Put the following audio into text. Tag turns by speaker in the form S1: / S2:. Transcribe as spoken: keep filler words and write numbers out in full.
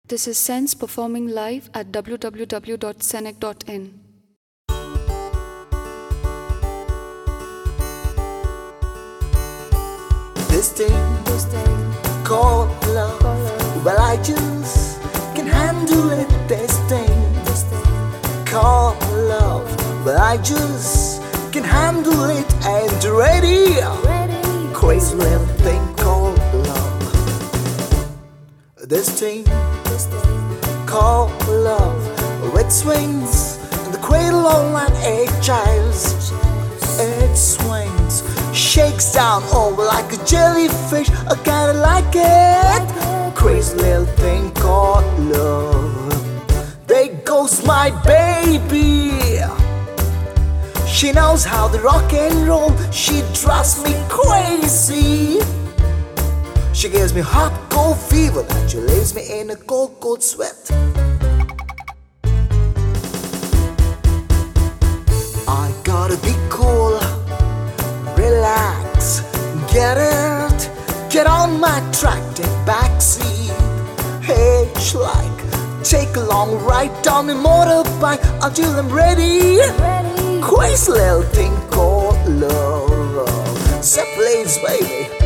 S1: This is Sense performing live at w w w dot senec dot in.
S2: This thing,
S1: This thing
S2: called love.
S1: called love.
S2: Well, I just can handle it. This thing,
S1: This thing
S2: called love. Well, I just can handle it. And ready,
S1: ready.
S2: crazy little thing called love. This thing
S1: This thing
S2: called love. It swings in the cradle all like a child's. It swings, shakes down over like a jellyfish. I kinda like it. Crazy little thing called love. There goes my baby. She knows how to rock and roll. She drives me crazy. She gives me hot cold fever, and she lays me in a cold cold sweat. I gotta be cool, relax, get it, get on my track, take backseat. Hey, like, take a long ride down the motorbike until I'm ready.
S1: ready.
S2: Crazy little thing called love. So please, baby,